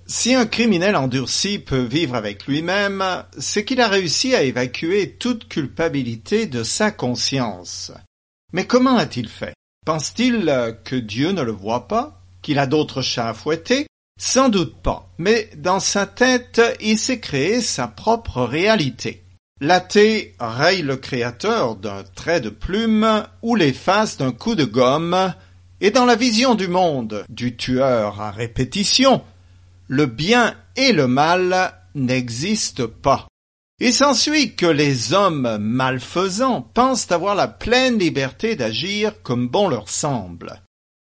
Si un criminel endurci peut vivre avec lui-même, c'est qu'il a réussi à évacuer toute culpabilité de sa conscience. Mais comment a-t-il fait? Pense-t-il que Dieu ne le voit pas? Qu'il a d'autres chats à fouetter? Sans doute pas, mais dans sa tête, il s'est créé sa propre réalité. L'athée raye le Créateur d'un trait de plume ou l'efface d'un coup de gomme, et dans la vision du monde du tueur à répétition, le bien et le mal n'existent pas. Il s'ensuit que les hommes malfaisants pensent avoir la pleine liberté d'agir comme bon leur semble.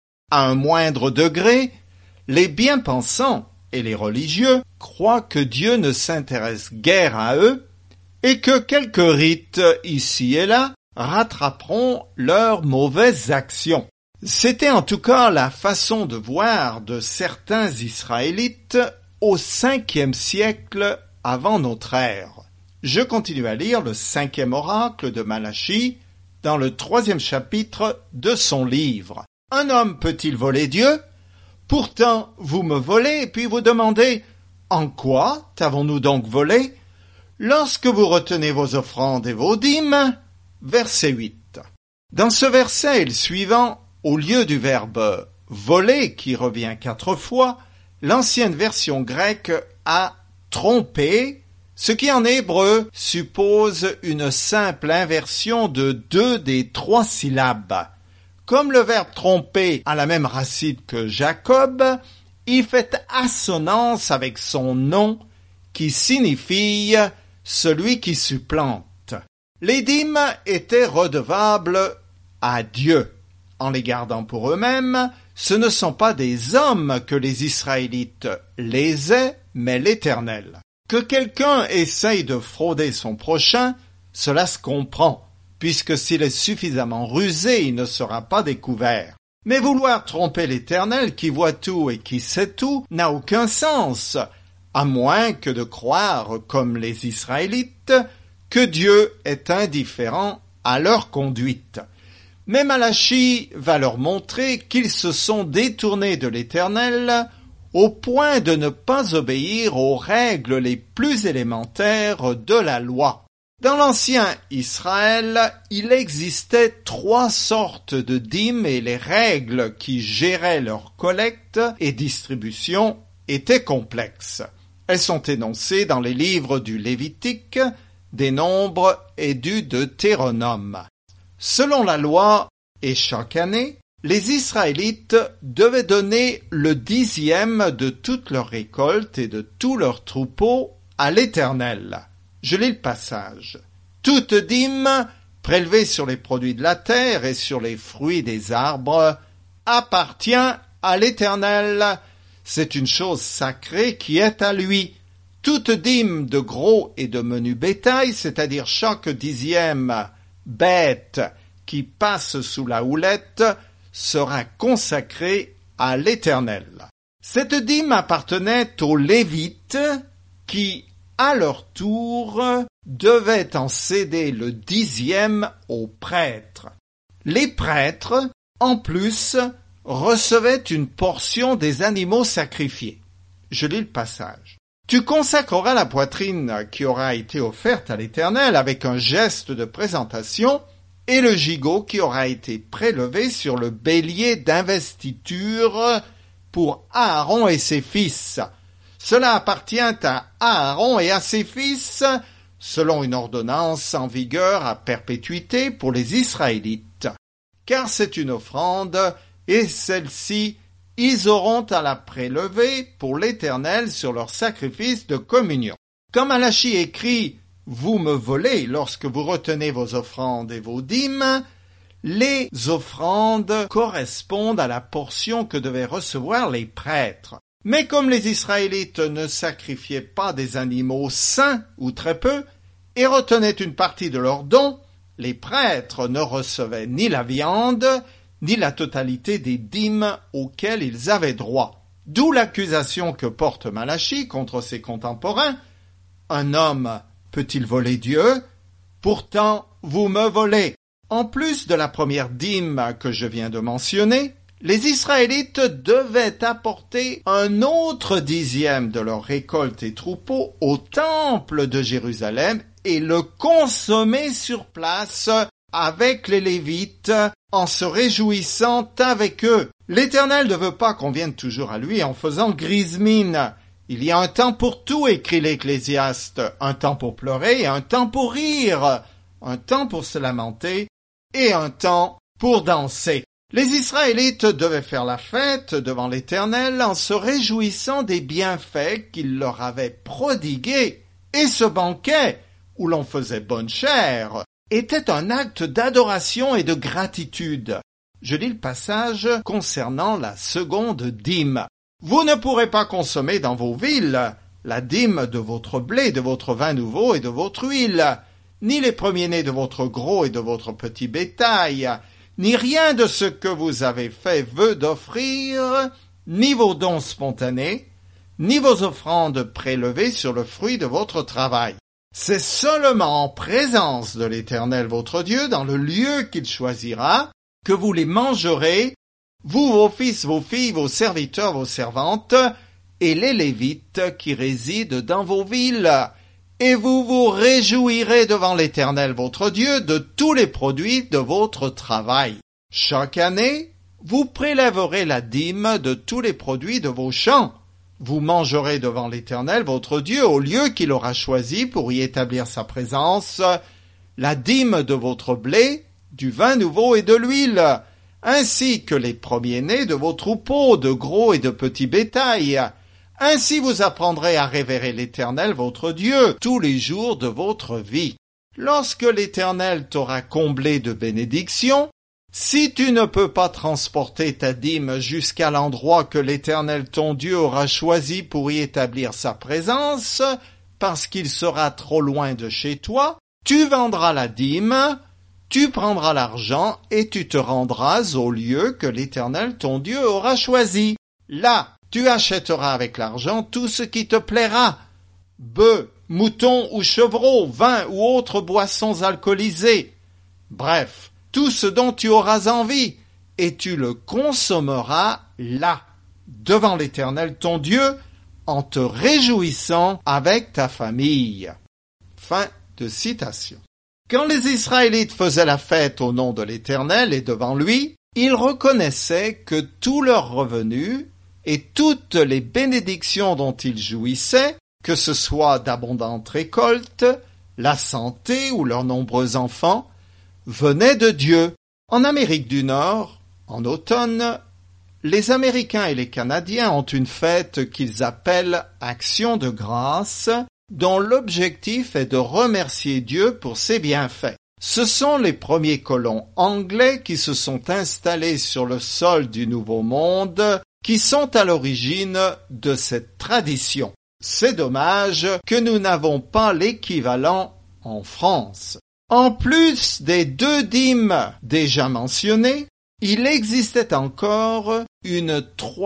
À un moindre degré, les bien-pensants et les religieux croient que Dieu ne s'intéresse guère à eux et que quelques rites ici et là rattraperont leurs mauvaises actions. C'était en tout cas la façon de voir de certains Israélites au 5e siècle avant notre ère. Je continue à lire le 5e oracle de Malachie dans le 3e chapitre de son livre. Un homme peut-il voler Dieu? Pourtant, vous me volez et puis vous demandez « En quoi t'avons-nous donc volé ?» Lorsque vous retenez vos offrandes et vos dîmes, verset 8. Dans ce verset et le suivant, au lieu du verbe « voler » qui revient 4 fois, l'ancienne version grecque a « trompé », ce qui en hébreu suppose une simple inversion de 2 des 3 syllabes. Comme le verbe tromper a la même racine que Jacob, il fait assonance avec son nom qui signifie celui qui supplante. Les dîmes étaient redevables à Dieu. En les gardant pour eux-mêmes, ce ne sont pas des hommes que les Israélites lésaient, mais l'Éternel. Que quelqu'un essaye de frauder son prochain, cela se comprend, puisque s'il est suffisamment rusé, il ne sera pas découvert. Mais vouloir tromper l'Éternel qui voit tout et qui sait tout n'a aucun sens, à moins que de croire, comme les Israélites, que Dieu est indifférent à leur conduite. Mais Malachie va leur montrer qu'ils se sont détournés de l'Éternel au point de ne pas obéir aux règles les plus élémentaires de la loi. Dans l'ancien Israël, il existait 3 sortes de dîmes et les règles qui géraient leur collecte et distribution étaient complexes. Elles sont énoncées dans les livres du Lévitique, des Nombres et du Deutéronome. Selon la loi, et chaque année, les Israélites devaient donner le 10e de toute leur récolte et de tous leurs troupeaux à l'Éternel. Je lis le passage. Toute dîme prélevée sur les produits de la terre et sur les fruits des arbres appartient à l'Éternel. C'est une chose sacrée qui est à lui. Toute dîme de gros et de menu bétail, c'est-à-dire chaque 10e bête qui passe sous la houlette, sera consacrée à l'Éternel. Cette dîme appartenait aux Lévites qui, à leur tour, devaient en céder le 10e aux prêtres. Les prêtres, en plus, recevaient une portion des animaux sacrifiés. Je lis le passage. Tu consacreras la poitrine qui aura été offerte à l'Éternel avec un geste de présentation et le gigot qui aura été prélevé sur le bélier d'investiture pour Aaron et ses fils. Cela appartient à Aaron et à ses fils, selon une ordonnance en vigueur à perpétuité pour les Israélites. Car c'est une offrande, et celle-ci, ils auront à la prélever pour l'Éternel sur leur sacrifice de communion. Comme Malachie écrit « Vous me volez lorsque vous retenez vos offrandes et vos dîmes », les offrandes correspondent à la portion que devaient recevoir les prêtres. Mais comme les Israélites ne sacrifiaient pas des animaux sains ou très peu, et retenaient une partie de leurs dons, les prêtres ne recevaient ni la viande, ni la totalité des dîmes auxquelles ils avaient droit. D'où l'accusation que porte Malachie contre ses contemporains. Un homme peut-il voler Dieu? Pourtant, vous me volez. En plus de la première dîme que je viens de mentionner, Les Israélites devaient apporter un autre dixième de leur récolte et troupeaux au temple de Jérusalem et le consommer sur place avec les Lévites en se réjouissant avec eux. L'Éternel ne veut pas qu'on vienne toujours à lui en faisant grise mine. Il y a un temps pour tout, écrit l'Ecclésiaste, un temps pour pleurer et un temps pour rire, un temps pour se lamenter et un temps pour danser. Les Israélites devaient faire la fête devant l'Éternel en se réjouissant des bienfaits qu'il leur avait prodigués, et ce banquet, où l'on faisait bonne chère, était un acte d'adoration et de gratitude. Je lis le passage concernant la seconde dîme. Vous ne pourrez pas consommer dans vos villes la dîme de votre blé, de votre vin nouveau et de votre huile, ni les premiers-nés de votre gros et de votre petit bétail, ni rien de ce que vous avez fait vœu d'offrir, ni vos dons spontanés, ni vos offrandes prélevées sur le fruit de votre travail. C'est seulement en présence de l'Éternel votre Dieu, dans le lieu qu'il choisira, que vous les mangerez, vous, vos fils, vos filles, vos serviteurs, vos servantes, et les Lévites qui résident dans vos villes. Et vous vous réjouirez devant l'Éternel votre Dieu de tous les produits de votre travail. Chaque année, vous prélèverez la dîme de tous les produits de vos champs. Vous mangerez devant l'Éternel votre Dieu au lieu qu'il aura choisi pour y établir sa présence, la dîme de votre blé, du vin nouveau et de l'huile, ainsi que les premiers-nés de vos troupeaux, de gros et de petits bétail. Ainsi vous apprendrez à révérer l'Éternel votre Dieu tous les jours de votre vie. Lorsque l'Éternel t'aura comblé de bénédictions, si tu ne peux pas transporter ta dîme jusqu'à l'endroit que l'Éternel ton Dieu aura choisi pour y établir sa présence, parce qu'il sera trop loin de chez toi, tu vendras la dîme, tu prendras l'argent et tu te rendras au lieu que l'Éternel ton Dieu aura choisi. Là, tu achèteras avec l'argent tout ce qui te plaira, bœufs, moutons ou chevreaux, vin ou autres boissons alcoolisées. Bref, tout ce dont tu auras envie, et tu le consommeras là, devant l'Éternel ton Dieu, en te réjouissant avec ta famille. Fin de citation. Quand les Israélites faisaient la fête au nom de l'Éternel et devant lui, ils reconnaissaient que tous leurs revenus et toutes les bénédictions dont ils jouissaient, que ce soit d'abondantes récoltes, la santé ou leurs nombreux enfants, venaient de Dieu. En Amérique du Nord, en automne, les Américains et les Canadiens ont une fête qu'ils appellent Action de grâce, dont l'objectif est de remercier Dieu pour ses bienfaits. Ce sont les premiers colons anglais qui se sont installés sur le sol du Nouveau Monde qui sont à l'origine de cette tradition. C'est dommage que nous n'avons pas l'équivalent en France. En plus des 2 dîmes déjà mentionnées, il existait encore une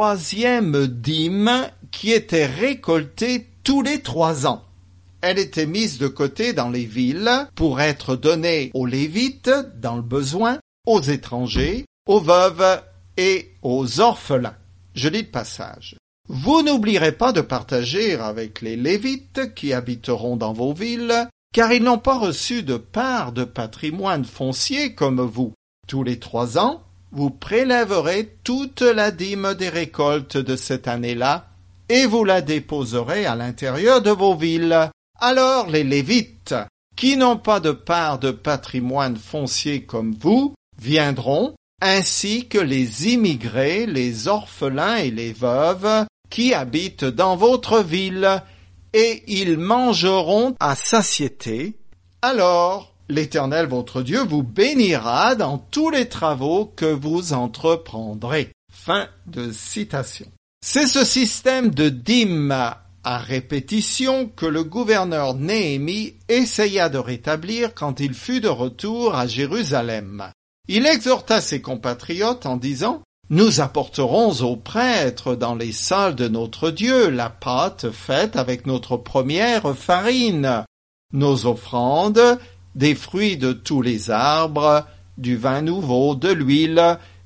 3e dîme qui était récoltée tous les 3 ans. Elle était mise de côté dans les villes pour être donnée aux Lévites dans le besoin, aux étrangers, aux veuves et aux orphelins. Je lis le passage. Vous n'oublierez pas de partager avec les Lévites qui habiteront dans vos villes, car ils n'ont pas reçu de part de patrimoine foncier comme vous. Tous les 3 ans, vous prélèverez toute la dîme des récoltes de cette année-là, et vous la déposerez à l'intérieur de vos villes. Alors les Lévites, qui n'ont pas de part de patrimoine foncier comme vous, viendront, ainsi que les immigrés, les orphelins et les veuves qui habitent dans votre ville, et ils mangeront à satiété. Alors l'Éternel votre Dieu vous bénira dans tous les travaux que vous entreprendrez. Fin de citation. C'est ce système de dîmes à répétition que le gouverneur Néhémie essaya de rétablir quand il fut de retour à Jérusalem. Il exhorta ses compatriotes en disant « Nous apporterons aux prêtres dans les salles de notre Dieu la pâte faite avec notre première farine, nos offrandes, des fruits de tous les arbres, du vin nouveau, de l'huile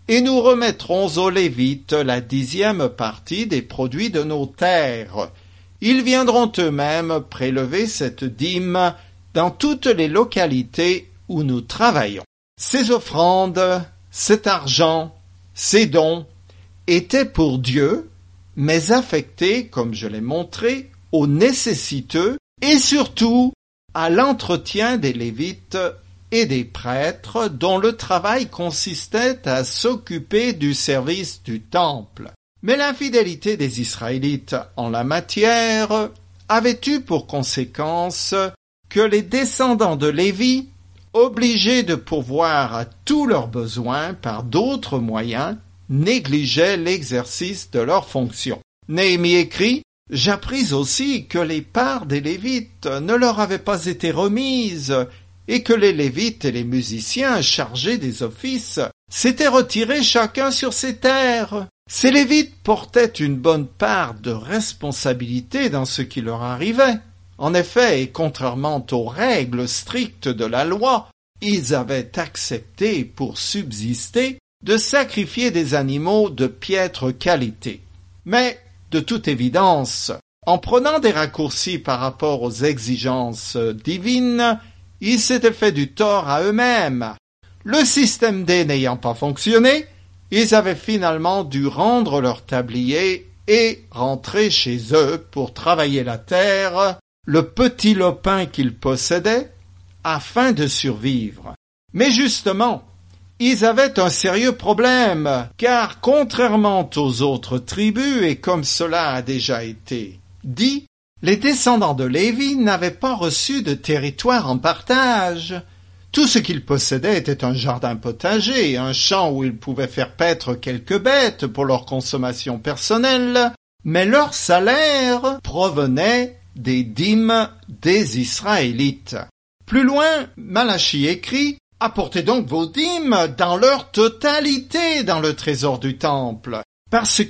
et nous remettrons aux Lévites la 10e partie des produits de nos terres. Ils viendront eux-mêmes prélever cette dîme dans toutes les localités où nous travaillons. Ces offrandes, cet argent, ces dons étaient pour Dieu, mais affectés, comme je l'ai montré, aux nécessiteux et surtout à l'entretien des Lévites et des prêtres dont le travail consistait à s'occuper du service du temple. Mais l'infidélité des Israélites en la matière avait eu pour conséquence que les descendants de Lévi, obligés de pourvoir à tous leurs besoins par d'autres moyens, négligeaient l'exercice de leurs fonctions. Néhémie écrit « J'appris aussi que les parts des Lévites ne leur avaient pas été remises et que les Lévites et les musiciens chargés des offices s'étaient retirés chacun sur ses terres. Ces Lévites portaient une bonne part de responsabilité dans ce qui leur arrivait. En effet, et contrairement aux règles strictes de la loi, ils avaient accepté pour subsister de sacrifier des animaux de piètre qualité. Mais, de toute évidence, en prenant des raccourcis par rapport aux exigences divines, ils s'étaient fait du tort à eux-mêmes. Le système D n'ayant pas fonctionné, ils avaient finalement dû rendre leur tablier et rentrer chez eux pour travailler la terre, le petit lopin qu'ils possédaient, afin de survivre. Mais justement, ils avaient un sérieux problème, car contrairement aux autres tribus, et comme cela a déjà été dit, les descendants de Lévi n'avaient pas reçu de territoire en partage. Tout ce qu'ils possédaient était un jardin potager, un champ où ils pouvaient faire paître quelques bêtes pour leur consommation personnelle, mais leur salaire provenait des dîmes des Israélites. Plus loin, Malachie écrit « Apportez donc vos dîmes dans leur totalité dans le trésor du temple, parce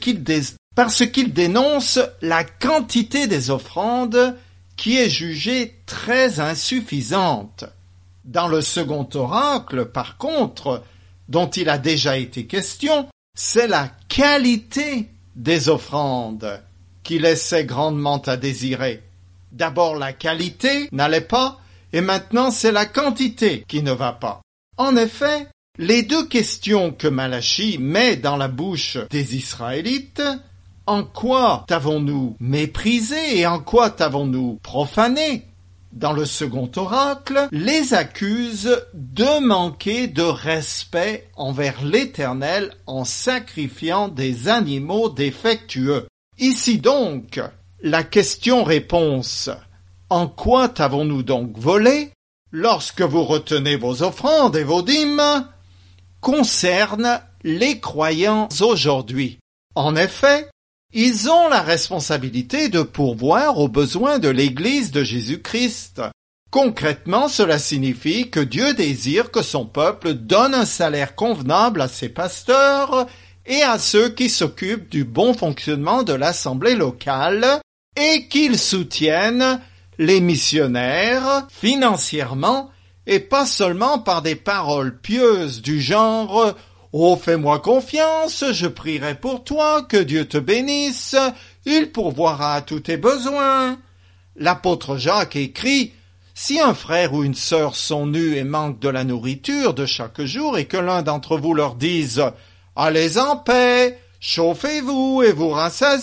qu'il dénonce la quantité des offrandes qui est jugée très insuffisante. » Dans le second oracle, par contre, dont il a déjà été question, c'est la qualité des offrandes qui laissait grandement à désirer. D'abord la qualité n'allait pas, et maintenant c'est la quantité qui ne va pas. En effet, les deux questions que Malachie met dans la bouche des Israélites, en quoi t'avons-nous méprisé et en quoi t'avons-nous profané, dans le second oracle, les accusent de manquer de respect envers l'Éternel en sacrifiant des animaux défectueux. Ici donc, la question-réponse « En quoi t'avons-nous donc volé ?» lorsque vous retenez vos offrandes et vos dîmes, concerne les croyants aujourd'hui. En effet, ils ont la responsabilité de pourvoir aux besoins de l'Église de Jésus-Christ. Concrètement, cela signifie que Dieu désire que son peuple donne un salaire convenable à ses pasteurs et à ceux qui s'occupent du bon fonctionnement de l'assemblée locale et qu'ils soutiennent les missionnaires financièrement et pas seulement par des paroles pieuses du genre « Oh, fais-moi confiance, je prierai pour toi, que Dieu te bénisse, il pourvoira à tous tes besoins. » L'apôtre Jacques écrit « Si un frère ou une sœur sont nus et manquent de la nourriture de chaque jour et que l'un d'entre vous leur dise « Allez en paix, chauffez-vous et vous rassasiez »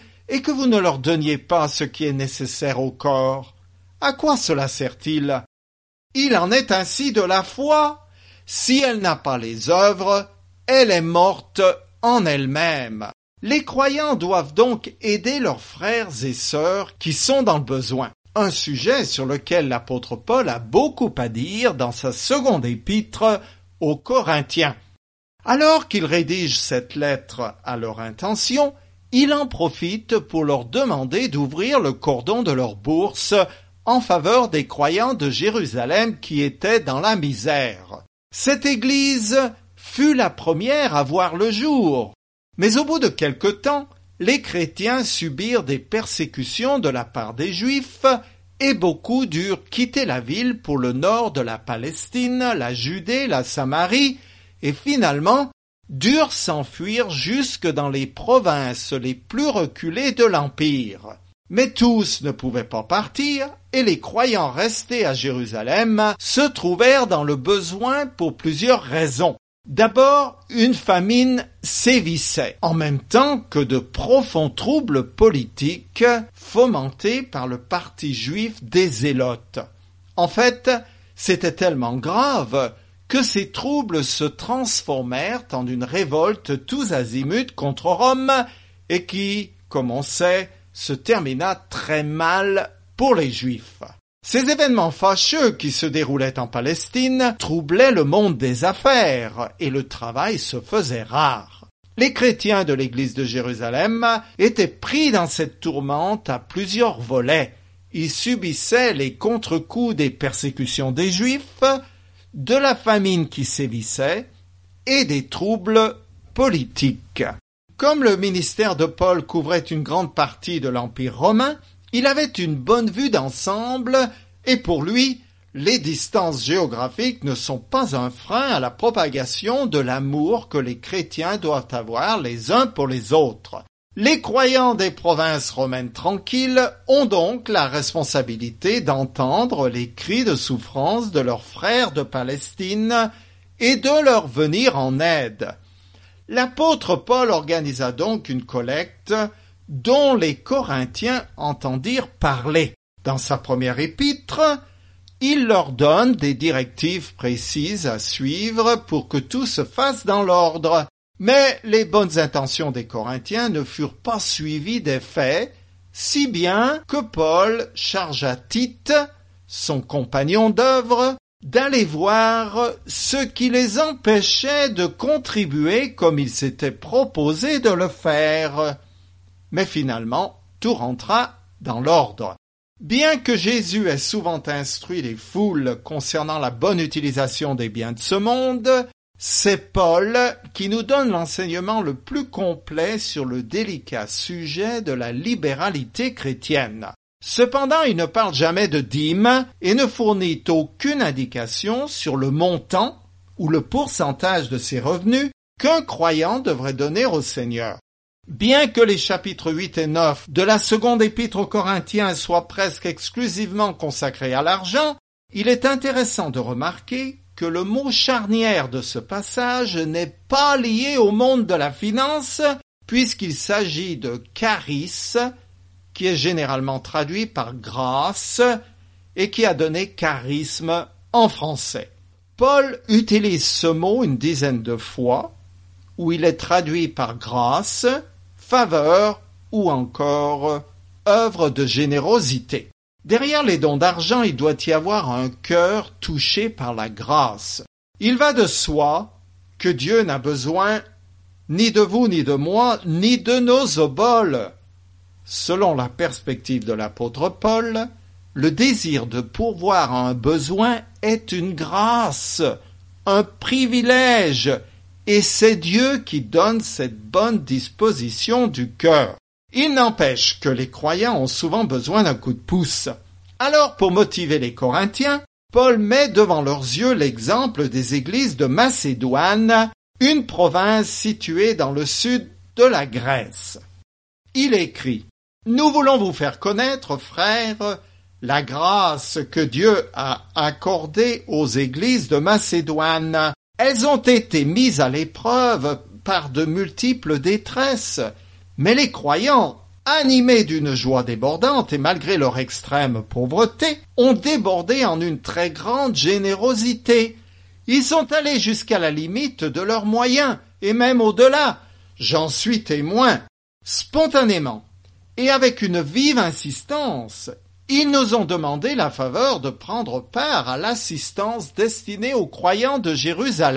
et que vous ne leur donniez pas ce qui est nécessaire au corps, à quoi cela sert-il? Il en est ainsi de la foi. Si elle n'a pas les œuvres, elle est morte en elle-même. Les croyants doivent donc aider leurs frères et sœurs qui sont dans le besoin. Un sujet sur lequel l'apôtre Paul a beaucoup à dire dans sa seconde épître aux Corinthiens. Alors qu'il rédige cette lettre à leur intention, il en profite pour leur demander d'ouvrir le cordon de leur bourse en faveur des croyants de Jérusalem qui étaient dans la misère. Cette église fut la première à voir le jour, mais au bout de quelque temps, les chrétiens subirent des persécutions de la part des Juifs et beaucoup durent quitter la ville pour le nord de la Palestine, la Judée, la Samarie et finalement durent s'enfuir jusque dans les provinces les plus reculées de l'Empire. Mais tous ne pouvaient pas partir, et les croyants restés à Jérusalem se trouvèrent dans le besoin pour plusieurs raisons. D'abord, une famine sévissait, en même temps que de profonds troubles politiques fomentés par le parti juif des Zélotes. En fait, c'était tellement grave que ces troubles se transformèrent en une révolte tous azimuts contre Rome et qui, comme on sait, se termina très mal pour les Juifs. Ces événements fâcheux qui se déroulaient en Palestine troublaient le monde des affaires et le travail se faisait rare. Les chrétiens de l'église de Jérusalem étaient pris dans cette tourmente à plusieurs volets. Ils subissaient les contre-coups des persécutions des Juifs, de la famine qui sévissait et des troubles politiques. Comme le ministère de Paul couvrait une grande partie de l'Empire romain, il avait une bonne vue d'ensemble et pour lui, les distances géographiques ne sont pas un frein à la propagation de l'amour que les chrétiens doivent avoir les uns pour les autres. Les croyants des provinces romaines tranquilles ont donc la responsabilité d'entendre les cris de souffrance de leurs frères de Palestine et de leur venir en aide. L'apôtre Paul organisa donc une collecte dont les Corinthiens entendirent parler. Dans sa première épître, il leur donne des directives précises à suivre pour que tout se fasse dans l'ordre. Mais les bonnes intentions des Corinthiens ne furent pas suivies d'effet, si bien que Paul chargea Tite, son compagnon d'œuvre, d'aller voir ce qui les empêchait de contribuer comme ils s'étaient proposé de le faire. Mais finalement, tout rentra dans l'ordre. Bien que Jésus ait souvent instruit les foules concernant la bonne utilisation des biens de ce monde, c'est Paul qui nous donne l'enseignement le plus complet sur le délicat sujet de la libéralité chrétienne. Cependant, il ne parle jamais de dîmes et ne fournit aucune indication sur le montant ou le pourcentage de ses revenus qu'un croyant devrait donner au Seigneur. Bien que les chapitres 8 et 9 de la seconde épître aux Corinthiens soient presque exclusivement consacrés à l'argent, il est intéressant de remarquer que le mot charnière de ce passage n'est pas lié au monde de la finance, puisqu'il s'agit de charis, qui est généralement traduit par grâce et qui a donné charisme en français. Paul utilise ce mot une dizaine de fois, où il est traduit par grâce, faveur ou encore œuvre de générosité. Derrière les dons d'argent, il doit y avoir un cœur touché par la grâce. Il va de soi que Dieu n'a besoin ni de vous, ni de moi, ni de nos oboles. Selon la perspective de l'apôtre Paul, le désir de pourvoir à un besoin est une grâce, un privilège, et c'est Dieu qui donne cette bonne disposition du cœur. Il n'empêche que les croyants ont souvent besoin d'un coup de pouce. Alors, pour motiver les Corinthiens, Paul met devant leurs yeux l'exemple des églises de Macédoine, une province située dans le sud de la Grèce. Il écrit « Nous voulons vous faire connaître, frères, la grâce que Dieu a accordée aux églises de Macédoine. Elles ont été mises à l'épreuve par de multiples détresses. Mais les croyants, animés d'une joie débordante et malgré leur extrême pauvreté, ont débordé en une très grande générosité. Ils sont allés jusqu'à la limite de leurs moyens, et même au-delà. J'en suis témoin. Spontanément, et avec une vive insistance, ils nous ont demandé la faveur de prendre part à l'assistance destinée aux croyants de Jérusalem. »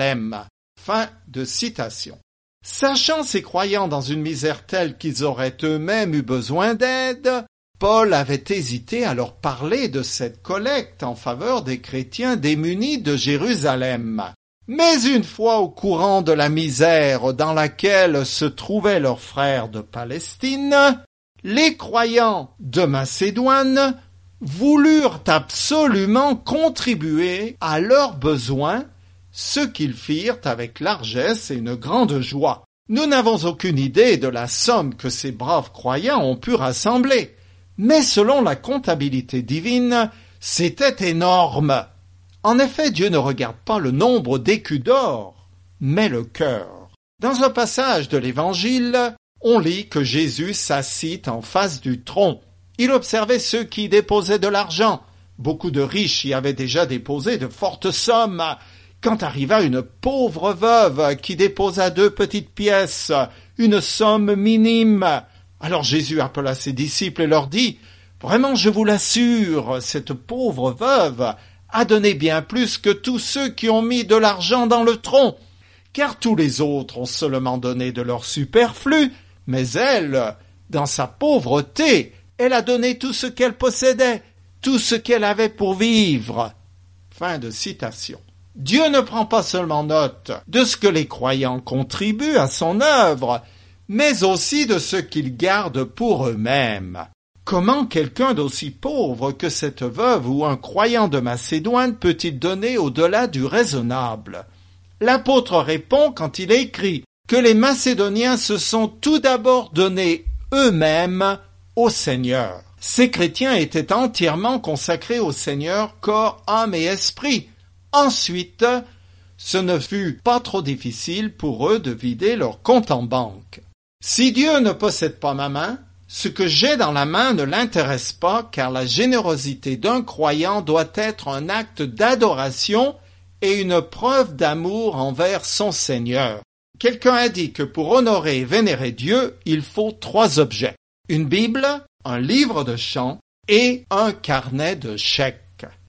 Fin de citation. Sachant ces croyants dans une misère telle qu'ils auraient eux-mêmes eu besoin d'aide, Paul avait hésité à leur parler de cette collecte en faveur des chrétiens démunis de Jérusalem. Mais une fois au courant de la misère dans laquelle se trouvaient leurs frères de Palestine, les croyants de Macédoine voulurent absolument contribuer à leurs besoins, ce qu'ils firent avec largesse et une grande joie. Nous n'avons aucune idée de la somme que ces braves croyants ont pu rassembler, mais selon la comptabilité divine, c'était énorme. En effet, Dieu ne regarde pas le nombre d'écus d'or, mais le cœur. Dans un passage de l'Évangile, on lit que Jésus s'assit en face du tronc. Il observait ceux qui déposaient de l'argent. Beaucoup de riches y avaient déjà déposé de fortes sommes. Quand arriva une pauvre veuve qui déposa 2 petites pièces, une somme minime. Alors Jésus appela ses disciples et leur dit « Vraiment, je vous l'assure, cette pauvre veuve a donné bien plus que tous ceux qui ont mis de l'argent dans le tronc, car tous les autres ont seulement donné de leur superflu, mais elle, dans sa pauvreté, elle a donné tout ce qu'elle possédait, tout ce qu'elle avait pour vivre. » Fin de citation. Dieu ne prend pas seulement note de ce que les croyants contribuent à son œuvre, mais aussi de ce qu'ils gardent pour eux-mêmes. Comment quelqu'un d'aussi pauvre que cette veuve ou un croyant de Macédoine peut-il donner au-delà du raisonnable? L'apôtre répond quand il écrit que les Macédoniens se sont tout d'abord donnés eux-mêmes au Seigneur. Ces chrétiens étaient entièrement consacrés au Seigneur, corps, âme et esprit. Ensuite, ce ne fut pas trop difficile pour eux de vider leur compte en banque. Si Dieu ne possède pas ma main, ce que j'ai dans la main ne l'intéresse pas, car la générosité d'un croyant doit être un acte d'adoration et une preuve d'amour envers son Seigneur. Quelqu'un a dit que pour honorer et vénérer Dieu, il faut 3 objets. Une Bible, un livre de chant et un carnet de chèques.